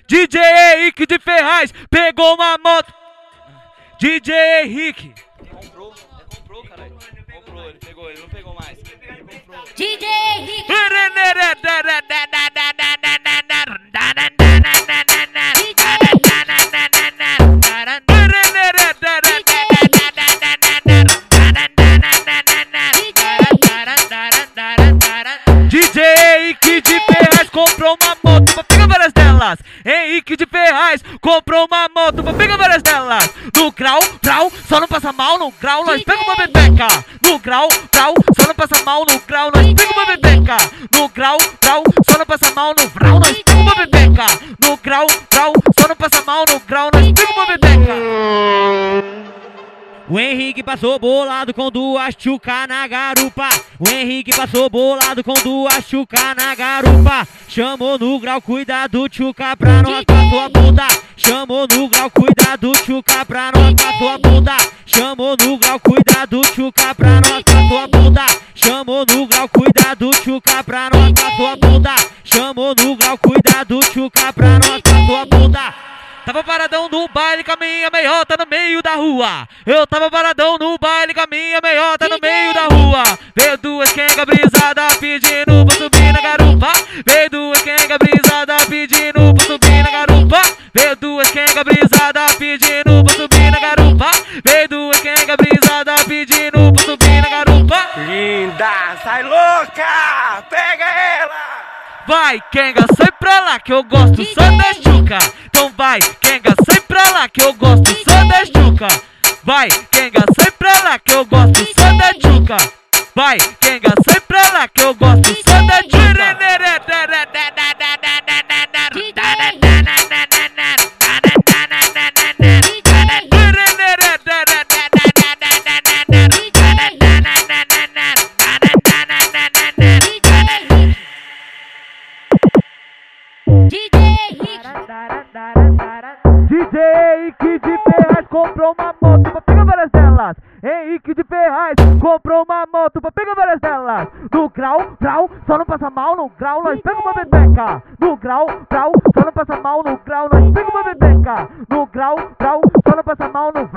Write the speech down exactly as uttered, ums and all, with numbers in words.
D J Henrique de Ferraz pegou uma moto. D J Henrique. Comprou, ele comprou, caralho. Comprou, ele pegou, ele não pegou mais. Ele comprou. D J Henrique. D J Henrique de Ferraz comprou uma moto pra pegar várias delas. Henrique de Ferraz comprou uma moto pra pegar várias delas. No grau, grau, só não passa mal. No grau, nós pega uma bebeca. No grau, grau, só não passa mal. No grau, nós pega uma bebeca. No grau, grau, só não passa mal. No grau, nós pega uma bebeca. No grau, grau, só não passa mal. No grau, nós pega uma bebeca. O Henrique passou bolado com duas tchuca na garupa. O Henrique passou bolado com duas tchuca na garupa. Chamou no grau, cuidado, tchuca pra não raspar sua bunda. Chamou no grau, cuidado, tchuca pra não raspar sua bunda. Chamou no grau, cuidado, tchuca pra não raspar sua bunda. Chamou no grau, cuidado, tchuca pra não raspar sua bunda. Chamou no grau, cuidado, tchuca pra não raspar sua bunda. Tava paradão no baile com a minha meiota no meio da rua. Eu tava paradão no baile com a minha meiota no meio da rua. Veio duas quenga brisada pedindo pra subir na garupa. Veio duas quenga brisada pedindo pra subir na garupa. Veio duas quenga brisada pedindo pra subir na garupa. Veio duas quenga brisada pedindo pra subir na garupa. Linda, sai louca, pega ela. Vai, quenga, sai pra lá que eu gosto só da tchuca. Então vai, quenga, sai pra lá que eu gosto só da tchuca. Vai, quenga, sai pra lá que eu gosto só da tchuca. Vai, quenga, sai pra lá que eu gosto só da tchuca. D J Henrique de Ferraz comprou uma moto pra pegar várias delas. Henrique de Ferraz comprou uma moto pra pegar várias delas. No grau, grau, só não passa mal. No grau, nós pega uma bebeca. No grau, grau, só não passa mal. No grau, nós pega uma bebeca. No grau, grau, só não passa mal. No